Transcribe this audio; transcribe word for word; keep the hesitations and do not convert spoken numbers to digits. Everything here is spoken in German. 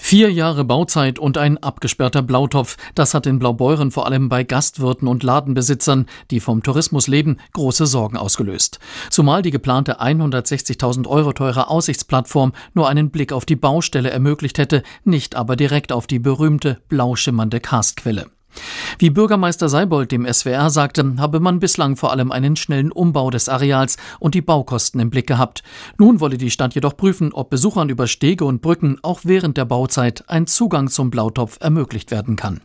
Vier Jahre Bauzeit und ein abgesperrter Blautopf, das hat in Blaubeuren vor allem bei Gastwirten und Ladenbesitzern, die vom Tourismus leben, große Sorgen ausgelöst. Zumal die geplante hundertsechzigtausend Euro teure Aussichtsplattform nur einen Blick auf die Baustelle ermöglicht hätte, nicht aber direkt auf die berühmte blau schimmernde Karstquelle. Wie Bürgermeister Seibold dem S W R sagte, habe man bislang vor allem einen schnellen Umbau des Areals und die Baukosten im Blick gehabt. Nun wolle die Stadt jedoch prüfen, ob Besuchern über Stege und Brücken auch während der Bauzeit ein Zugang zum Blautopf ermöglicht werden kann.